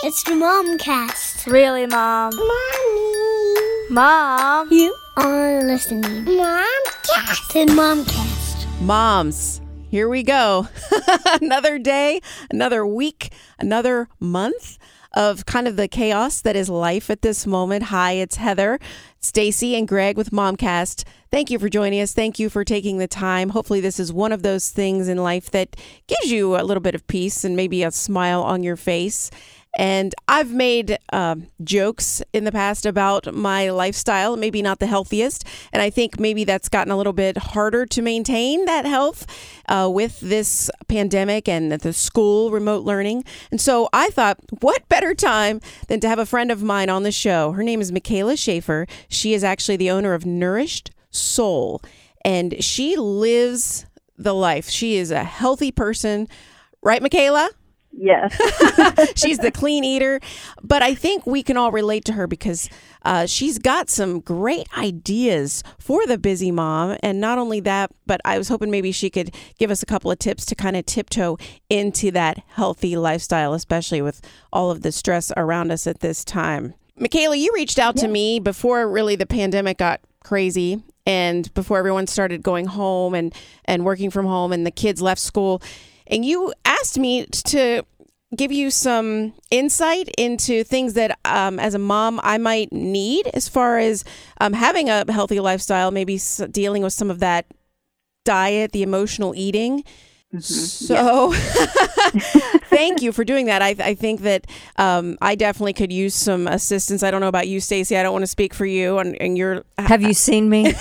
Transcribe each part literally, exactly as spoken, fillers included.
It's the Momcast. Really, Mom? Mommy. Mom? You are listening. Momcast. The Momcast. Moms, here we go. Another day, another week, another month of kind of the chaos that is life at this moment. Hi, it's Heather, Stacy, and Greg with Momcast. Thank you for joining us. Thank you for taking the time. Hopefully this is one of those things in life that gives you a little bit of peace and maybe a smile on your face. And I've made uh, jokes in the past about my lifestyle, maybe not the healthiest. And I think maybe that's gotten a little bit harder to maintain that health uh, with this pandemic and the school remote learning. And so I thought, what better time than to have a friend of mine on the show? Her name is Michaela Schaefer. She is actually the owner of Nourished Soul, and she lives the life. She is a healthy person. Right, Michaela? Yes. She's the clean eater, but I think we can all relate to her because uh, she's got some great ideas for the busy mom. And not only that, but I was hoping maybe she could give us a couple of tips to kind of tiptoe into that healthy lifestyle, especially with all of the stress around us at this time. Michaela, you reached out yeah. to me before really the pandemic got crazy and before everyone started going home and, and working from home and the kids left school. And you asked me to give you some insight into things that, um, as a mom, I might need as far as um, having a healthy lifestyle, maybe s- dealing with some of that diet, the emotional eating. Mm-hmm. So thank you for doing that. I, I think that um, I definitely could use some assistance. I don't know about you, Stacy. I don't want to speak for you. And, and you're. Have you seen me?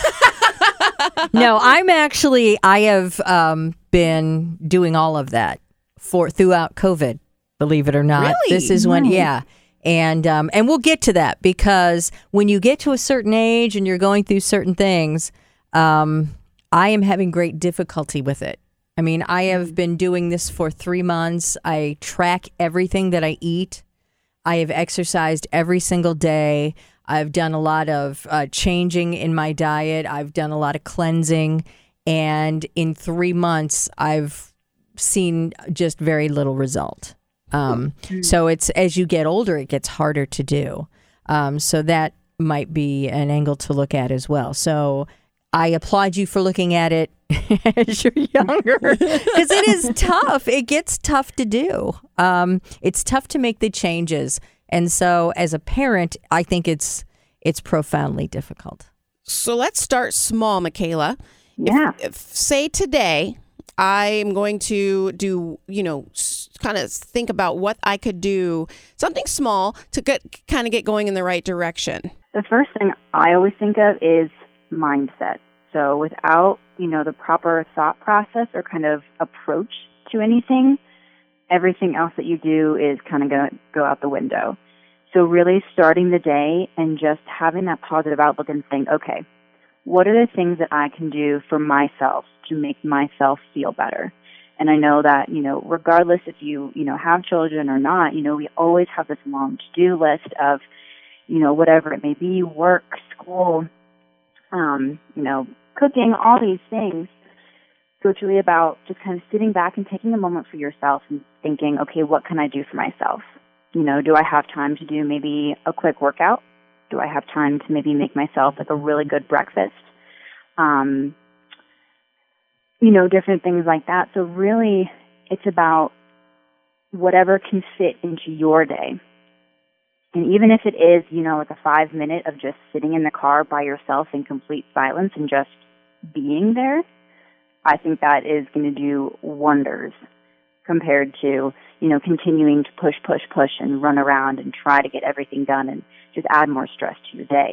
No, I'm actually, I have um, been doing all of that for throughout COVID, believe it or not. Really? This is when, yeah. And um, and we'll get to that because when you get to a certain age and you're going through certain things, um, I am having great difficulty with it. I mean, I have been doing this for three months. I track everything that I eat. I have exercised every single day. I've done a lot of uh, changing in my diet. I've done a lot of cleansing. And in three months, I've seen just very little result. Um, so it's as you get older, it gets harder to do. Um, so that might be an angle to look at as well. So I applaud you for looking at it as you're younger because it is tough. It gets tough to do. Um, it's tough to make the changes. And so as a parent, I think it's it's profoundly difficult. So let's start small, Michaela. Yeah. If, if say today I am going to do, you know, s- kind of think about what I could do, something small to get kind of get going in the right direction. The first thing I always think of is mindset. So without, you know, the proper thought process or kind of approach to anything, everything else that you do is kind of going to go out the window. So really starting the day and just having that positive outlook and saying, okay, what are the things that I can do for myself to make myself feel better? And I know that, you know, regardless if you, you know, have children or not, you know, we always have this long to-do list of, you know, whatever it may be, work, school, um, you know, cooking, all these things. So it's really about just kind of sitting back and taking a moment for yourself and thinking, okay, what can I do for myself? You know, do I have time to do maybe a quick workout? Do I have time to maybe make myself like a really good breakfast? Um, you know, different things like that. So really, it's about whatever can fit into your day. And even if it is, you know, like a five minute of just sitting in the car by yourself in complete silence and just being there, I think that is going to do wonders compared to, you know, continuing to push, push, push and run around and try to get everything done and just add more stress to your day.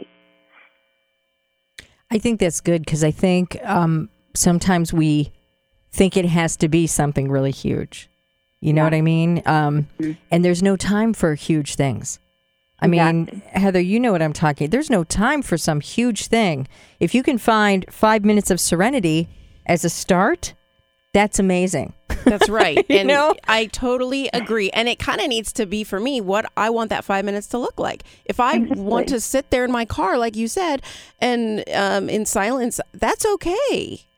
I think that's good because I think um, sometimes we think it has to be something really huge. You know yeah. what I mean? Um, mm-hmm. And there's no time for huge things. I exactly. mean, Heather, you know what I'm talking. There's no time for some huge thing. If you can find five minutes of serenity as a start, that's amazing. That's right. you and know? I totally agree. And it kind of needs to be for me what I want that five minutes to look like. If I exactly. want to sit there in my car, like you said, and um, in silence, that's okay.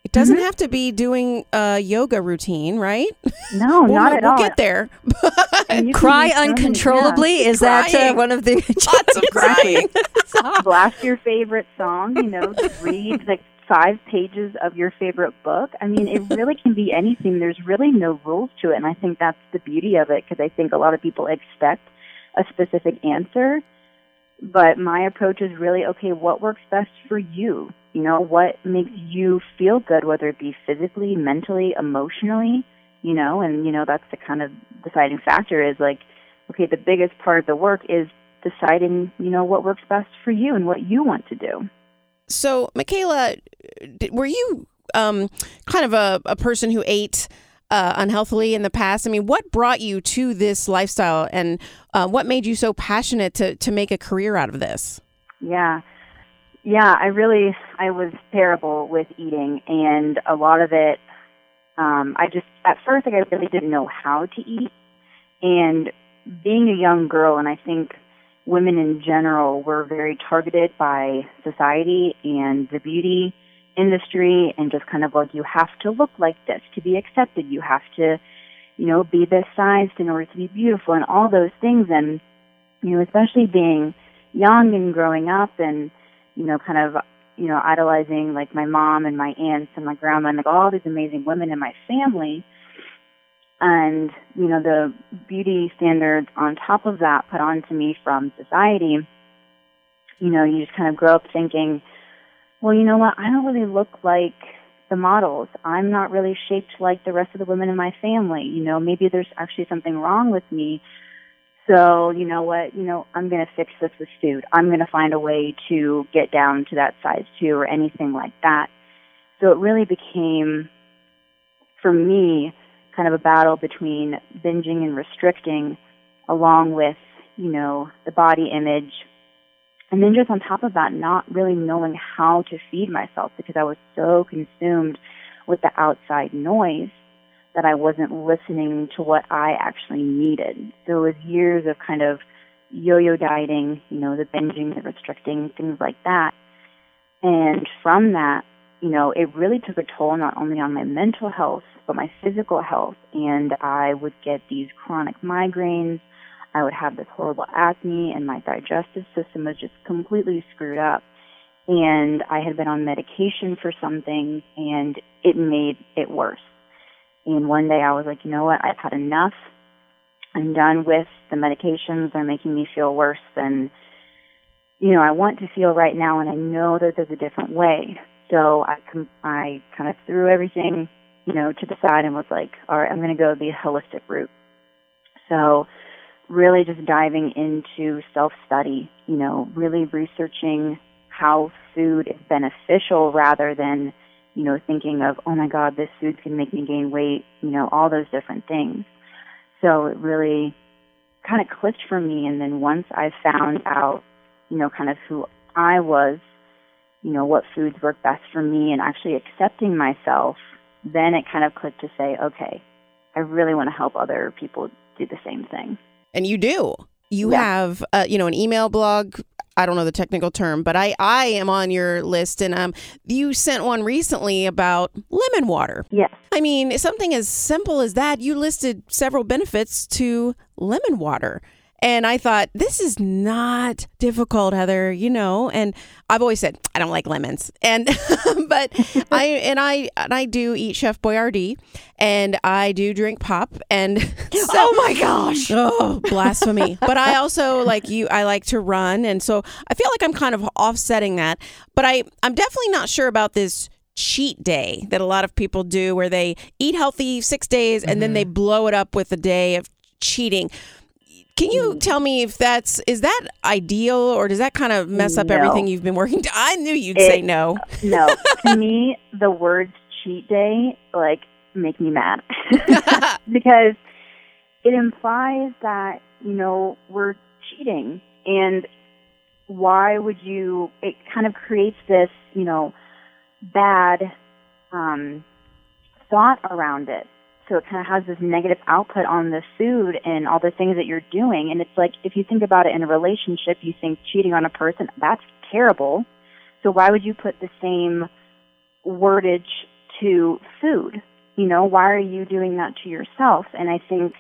It doesn't mm-hmm. have to be doing a yoga routine, right? No, we'll, not at we'll all. We'll get there. Cry uncontrollably? Yeah. Is crying. that uh, one of the... Lots of crying. Blast your favorite song, you know, just read like five pages of your favorite book. I mean, it really can be anything. There's really no rules to it, and I think that's the beauty of it, because I think a lot of people expect a specific answer, but my approach is really, okay, what works best for you? You know, what makes you feel good, whether it be physically, mentally, emotionally, you know, and, you know, that's the kind of deciding factor is like, okay, the biggest part of the work is deciding, you know, what works best for you and what you want to do. So, Michaela, were you um, kind of a, a person who ate uh, unhealthily in the past? I mean, what brought you to this lifestyle, and uh, what made you so passionate to, to make a career out of this? Yeah. Yeah, I really, I was terrible with eating, and a lot of it, um, I just, at first, like, I really didn't know how to eat, and being a young girl, and I think women in general were very targeted by society and the beauty industry, and just kind of like, you have to look like this to be accepted. You have to, you know, be this sized in order to be beautiful, and all those things. And, you know, especially being young and growing up and, you know, kind of, you know, idolizing like my mom and my aunts and my grandma and like all these amazing women in my family. And, you know, the beauty standards on top of that put on to me from society, you know, you just kind of grow up thinking, well, you know what, I don't really look like the models. I'm not really shaped like the rest of the women in my family. You know, maybe there's actually something wrong with me. So, you know what, you know, I'm going to fix this with food. I'm going to find a way to get down to that size two or anything like that. So it really became, for me, kind of a battle between binging and restricting, along with, you know, the body image. And then just on top of that, not really knowing how to feed myself, because I was so consumed with the outside noise that I wasn't listening to what I actually needed. So it was years of kind of yo-yo dieting, you know, the binging, the restricting, things like that. And from that, you know, it really took a toll not only on my mental health, but my physical health. And I would get these chronic migraines. I would have this horrible acne, and my digestive system was just completely screwed up. And I had been on medication for some things, and it made it worse. And one day I was like, you know what, I've had enough. I'm done with the medications. They're making me feel worse than, you know, I want to feel right now, and I know that there's a different way. So I, com- I kind of threw everything, you know, to the side and was like, all right, I'm going to go the holistic route. So really just diving into self-study, you know, really researching how food is beneficial rather than, you know, thinking of, oh my God, this food's going to make me gain weight, you know, all those different things. So it really kind of clicked for me. And then once I found out, you know, kind of who I was, you know, what foods work best for me, and actually accepting myself, then it kind of clicked to say, okay, I really want to help other people do the same thing. And you do. You yeah. have, uh, you know, an email blog. I don't know the technical term, but I, I am on your list. And um, you sent one recently about lemon water. Yes. I mean, something as simple as that, you listed several benefits to lemon water. And I thought, this is not difficult, Heather, you know, and I've always said, I don't like lemons. And, but I, and I, and I do eat Chef Boyardee, and I do drink pop, and so, oh my gosh. Oh, blasphemy. But I also, like you, I like to run. And so I feel like I'm kind of offsetting that, but I, I'm definitely not sure about this cheat day that a lot of people do, where they eat healthy six days and mm-hmm. then they blow it up with a day of cheating. Can you tell me if that's, is that ideal, or does that kind of mess up no. everything you've been working to? I knew you'd it, say no. No. To me, the words cheat day, like, make me mad. Because it implies that, you know, we're cheating. And why would you, it kind of creates this, you know, bad um, thought around it. So it kind of has this negative output on the food and all the things that you're doing. And it's like, if you think about it in a relationship, you think cheating on a person, that's terrible. So why would you put the same wordage to food. You know, why are you doing that to yourself? And I think,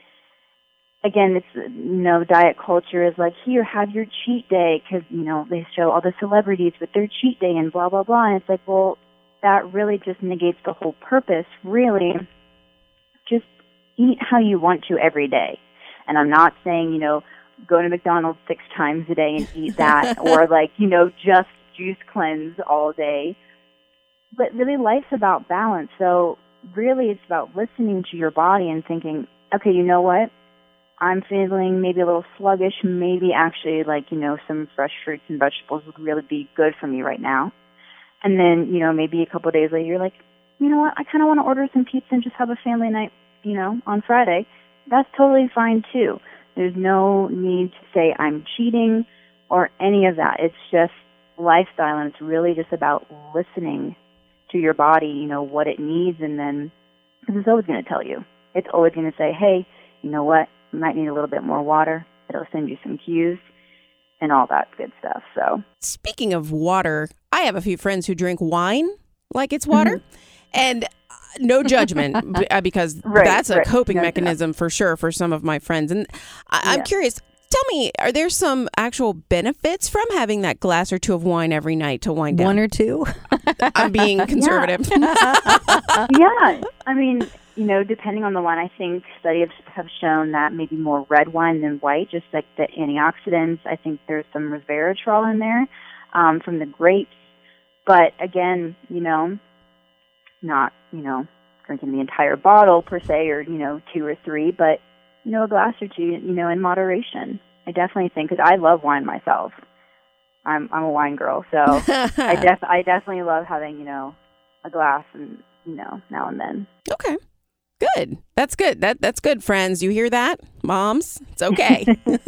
again, it's, you know, diet culture is like, here, have your cheat day, because, you know, they show all the celebrities with their cheat day and blah, blah, blah. And it's like, well, that really just negates the whole purpose. Really, just eat how you want to every day. And I'm not saying, you know, go to McDonald's six times a day and eat that, or like, you know, just juice cleanse all day. But really, life's about balance. So really, it's about listening to your body and thinking, okay, you know what? I'm feeling maybe a little sluggish. Maybe actually, like, you know, some fresh fruits and vegetables would really be good for me right now. And then, you know, maybe a couple of days later, you're like, you know what? I kind of want to order some pizza and just have a family night, you know, on Friday. That's totally fine, too. There's no need to say I'm cheating or any of that. It's just lifestyle, and it's really just about listening to your body, you know, what it needs, and then, because it's always going to tell you. It's always going to say, hey, you know what? You might need a little bit more water. It'll send you some cues and all that good stuff. So, speaking of water, I have a few friends who drink wine like it's water. Mm-hmm. And no judgment, because right, that's a right. coping no, mechanism no. for sure for some of my friends. And I, I'm yeah. curious, tell me, are there some actual benefits from having that glass or two of wine every night to wind down? One or two? I'm being conservative. Yeah. yeah. I mean, you know, depending on the wine, I think studies have shown that maybe more red wine than white, just like the antioxidants. I think there's some resveratrol in there um, from the grapes. But again, you know, not, you know, drinking the entire bottle per se, or, you know, two or three, but, you know, a glass or two, you know, in moderation. I definitely think, because I love wine myself. I'm I'm a wine girl, so I def I definitely love having, you know, a glass and, you know, now and then. Okay. Good. That's good. That that's good, friends. You hear that? Moms, it's okay.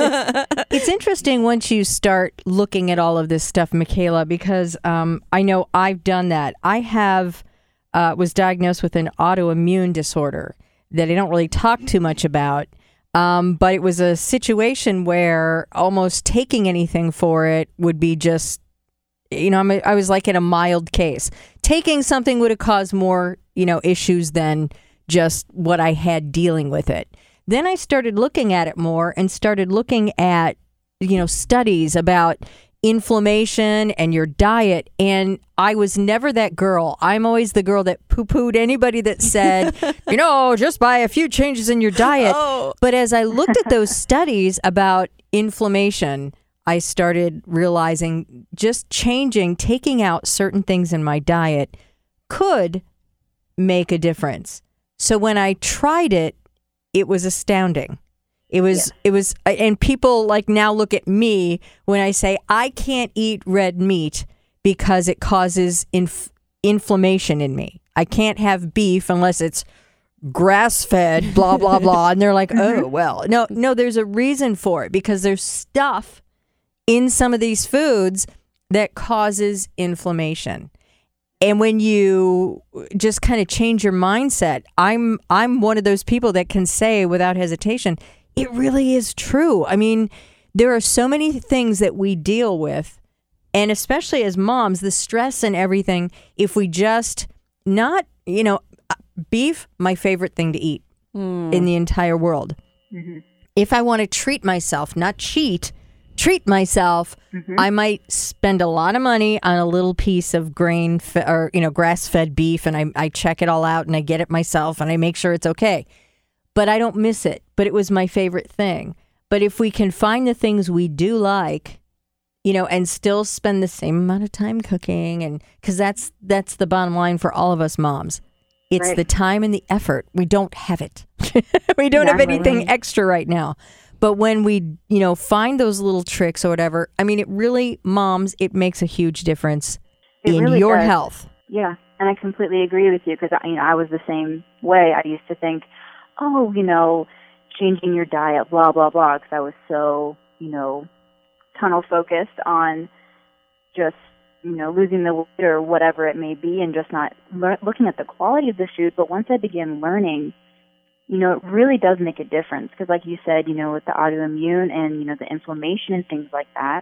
It's interesting once you start looking at all of this stuff, Michaela, because um, I know I've done that. I have uh, was diagnosed with an autoimmune disorder that I don't really talk too much about. Um, but it was a situation where almost taking anything for it would be just, you know, I'm a, I was like in a mild case. Taking something would have caused more, you know, issues than just what I had dealing with it. Then I started looking at it more and started looking at, you know, studies about inflammation and your diet. And I was never that girl. I'm always the girl that poo-pooed anybody that said, you know, just by a few changes in your diet. Oh. But as I looked at those studies about inflammation, I started realizing just changing, taking out certain things in my diet could make a difference. So when I tried it, it was astounding. It was, yeah. it was, and people like now look at me when I say I can't eat red meat because it causes inf- inflammation in me. I can't have beef unless it's grass-fed, blah, blah, blah. And they're like, oh, well, no, no, there's a reason for it, because there's stuff in some of these foods that causes inflammation. And when you just kind of change your mindset, I'm I'm one of those people that can say without hesitation, it really is true. I mean, there are so many things that we deal with, and especially as moms, the stress and everything, if we just not, you know, beef, my favorite thing to eat mm. in the entire world. Mm-hmm. If I want to treat myself, not cheat, treat myself, mm-hmm. I might spend a lot of money on a little piece of grain fe- or, you know, grass-fed beef, and I, I check it all out and I get it myself and I make sure it's okay. But I don't miss it. But it was my favorite thing. But if we can find the things we do like, you know, and still spend the same amount of time cooking, and because that's that's the bottom line for all of us moms. It's right. The time and the effort. We don't have it. we don't yeah, have anything right. extra right now. But when we, you know, find those little tricks or whatever, I mean, it really, moms, it makes a huge difference it in really your does. health. Yeah, and I completely agree with you, because, you know, I was the same way. I used to think, oh, you know, changing your diet, blah, blah, blah, because I was so, you know, tunnel focused on just, you know, losing the weight or whatever it may be, and just not le- looking at the quality of the food. But once I began learning, you know, it really does make a difference, because like you said, you know, with the autoimmune and, you know, the inflammation and things like that,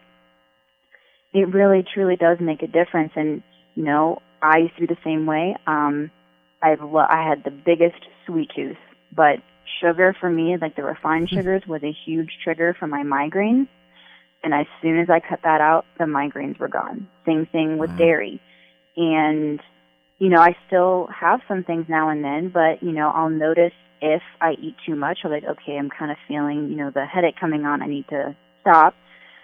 it really truly does make a difference. And, you know, I used to be the same way. Um, I lo- I had the biggest sweet tooth, but sugar for me, like the refined sugars, was a huge trigger for my migraines. And as soon as I cut that out, the migraines were gone. Same thing with wow. dairy. And, you know, I still have some things now and then, but, you know, I'll notice if I eat too much, I'm like, okay, I'm kind of feeling, you know, the headache coming on. I need to stop.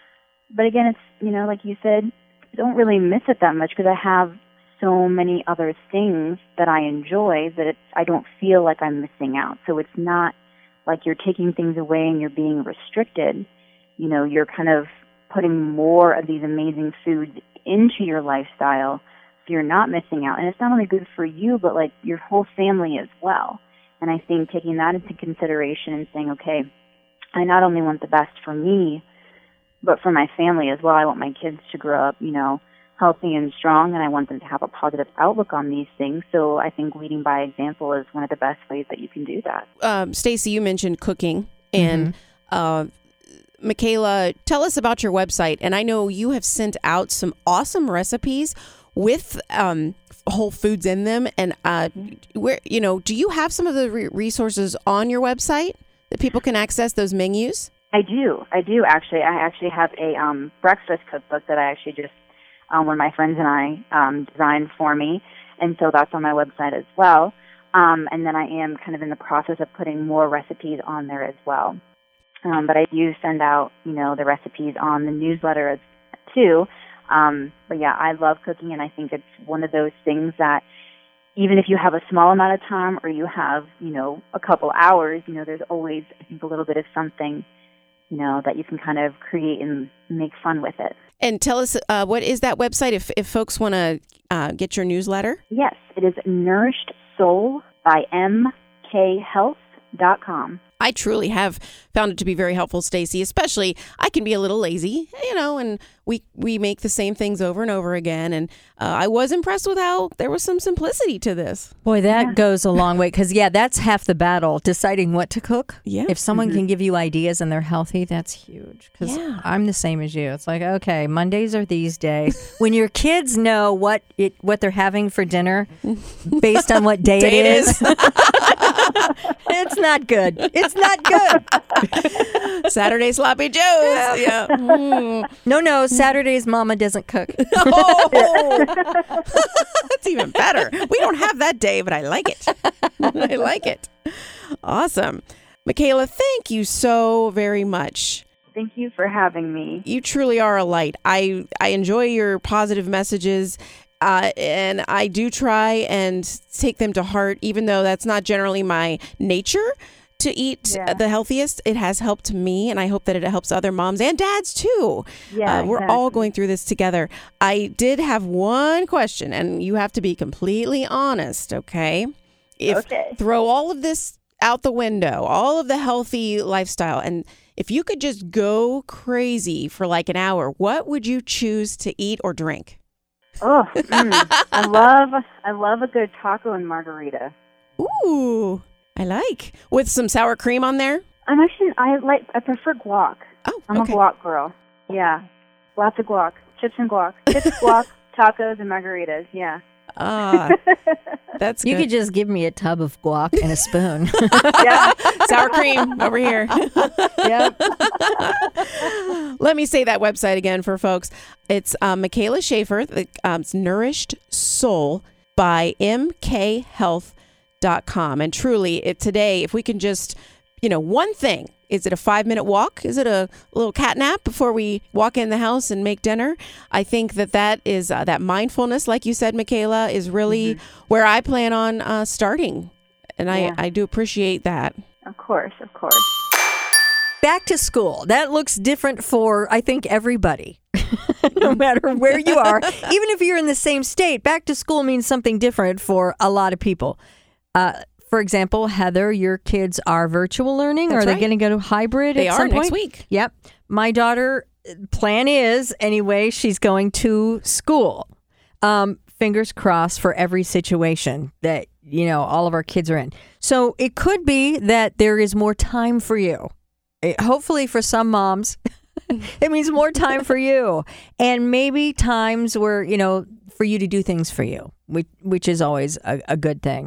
But again, it's, you know, like you said, I don't really miss it that much because I have so many other things that I enjoy that it's, I don't feel like I'm missing out. So it's not like you're taking things away and you're being restricted. You know, you're kind of putting more of these amazing foods into your lifestyle, so you're not missing out. And it's not only good for you, but like your whole family as well. And I think taking that into consideration and saying, okay, I not only want the best for me, but for my family as well. I want my kids to grow up, you know, healthy and strong, and I want them to have a positive outlook on these things. So I think leading by example is one of the best ways that you can do that. Um, Stacey, you mentioned cooking, and mm-hmm. uh, Michaela, tell us about your website. And I know you have sent out some awesome recipes with um, whole foods in them. And uh, where, you know, do you have some of the re- resources on your website that people can access those menus? I do. I do, actually. I actually have a um, breakfast cookbook that I actually just, um, one of my friends and I um, designed for me. And so that's on my website as well. Um, and then I am kind of in the process of putting more recipes on there as well. Um, but I do send out, you know, the recipes on the newsletter as, too. Um, but yeah, I love cooking, and I think it's one of those things that even if you have a small amount of time or you have, you know, a couple hours, you know, there's always, I think, a little bit of something, you know, that you can kind of create and make fun with it. And tell us, uh, what is that website if, if folks want to uh, get your newsletter? Yes, it is Nourished Soul by m k health dot com. I truly have found it to be very helpful, Stacey, especially I can be a little lazy, you know, and we, we make the same things over and over again. And uh, I was impressed with how there was some simplicity to this. Boy, that yeah. goes a long way because, yeah, that's half the battle, deciding what to cook. Yeah. If someone mm-hmm. can give you ideas and they're healthy, that's huge. Because yeah. I'm the same as you. It's like, okay, Mondays are these days. When your kids know what it what they're having for dinner based on what day, day it is, it's not good. It's not good. Saturday sloppy joes. Yeah. yeah. Mm. No, no. Saturdays, Mama doesn't cook. Oh, that's even better. We don't have that day, but I like it. I like it. Awesome. Michaela, thank you so very much. Thank you for having me. You truly are a light. I, I enjoy your positive messages. Uh, and I do try and take them to heart, even though that's not generally my nature to eat yeah. the healthiest. It has helped me, and I hope that it helps other moms and dads too. Yeah, uh, we're exactly. all going through this together. I did have one question, and you have to be completely honest, okay? If okay. Throw all of this out the window, all of the healthy lifestyle, and if you could just go crazy for like an hour, what would you choose to eat or drink? Oh, mm, I love I love a good taco and margarita. Ooh, I like with some sour cream on there. I'm actually I like I prefer guac. Oh, I'm okay. a guac girl. Yeah, lots of guac, chips and guac, chips, guac, tacos, and margaritas. Yeah. Ah, that's good. You could just give me a tub of guac and a spoon. Yeah, sour cream over here. Yep. Let me say that website again for folks. It's uh, Michaela Schaefer. Um, it's Nourished Soul by m k health dot com. And truly, it today, if we can just, you know, one thing. Is it a five-minute walk? Is it a little cat nap before we walk in the house and make dinner? I think that that is uh, that mindfulness, like you said, Michaela, is really mm-hmm. where I plan on uh, starting. And yeah. I, I do appreciate that. Of course, of course. Back to school. That looks different for, I think, everybody. No matter where you are. Even if you're in the same state, back to school means something different for a lot of people. Uh For example, Heather, your kids are virtual learning. That's are they right. going to go to hybrid They at are some next point? week. Yep. My daughter, plan is, anyway, she's going to school. Um, fingers crossed for every situation that, you know, all of our kids are in. So it could be that there is more time for you. It, hopefully for some moms, it means more time for you. And maybe times where, you know, for you to do things for you, which, which is always a, a good thing.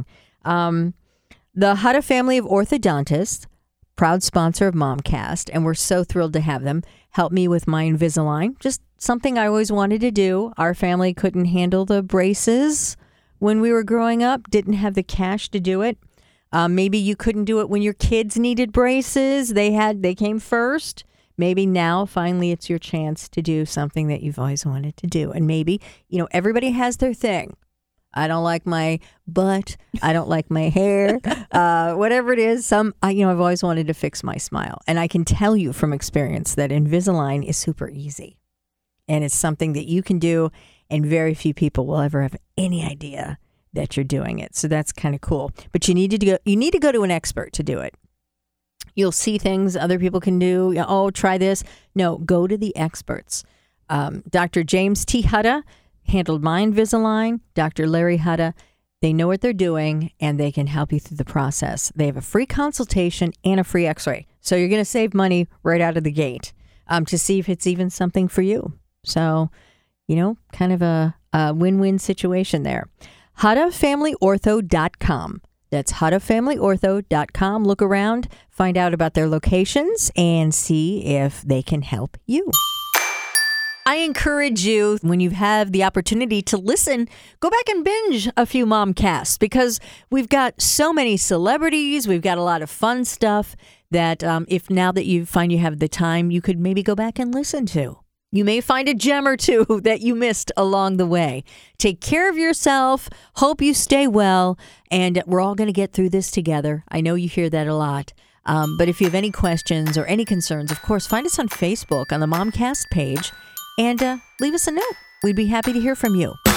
Um, the Hutta family of orthodontists, proud sponsor of Momcast, and we're so thrilled to have them help me with my Invisalign. Just something I always wanted to do. Our family couldn't handle the braces when we were growing up, didn't have the cash to do it. Um, maybe you couldn't do it when your kids needed braces. They had, they came first. Maybe now, finally, it's your chance to do something that you've always wanted to do. And maybe, you know, everybody has their thing. I don't like my butt. I don't like my hair. Uh, whatever it is, some I, you know, I've always wanted to fix my smile. And I can tell you from experience that Invisalign is super easy. And it's something that you can do, and very few people will ever have any idea that you're doing it. So that's kind of cool. But you need to go, you need to go to an expert to do it. You'll see things other people can do. Oh, try this. No, go to the experts. Um, Doctor James T. Hutta handled my Invisalign. Doctor Larry Hutta, they know what they're doing, and they can help you through the process. They have a free consultation and a free x-ray. So you're going to save money right out of the gate um, to see if it's even something for you. So, you know, kind of a, a win-win situation there. Hutta Family Ortho dot com. That's Hutta Family Ortho dot com. Look around, find out about their locations, and see if they can help you. I encourage you, when you have the opportunity to listen, go back and binge a few Momcasts, because we've got so many celebrities. We've got a lot of fun stuff that um, if now that you find you have the time, you could maybe go back and listen to. You may find a gem or two that you missed along the way. Take care of yourself. Hope you stay well. And we're all going to get through this together. I know you hear that a lot. Um, but if you have any questions or any concerns, of course, find us on Facebook on the Momcast page and uh, leave us a note. We'd be happy to hear from you.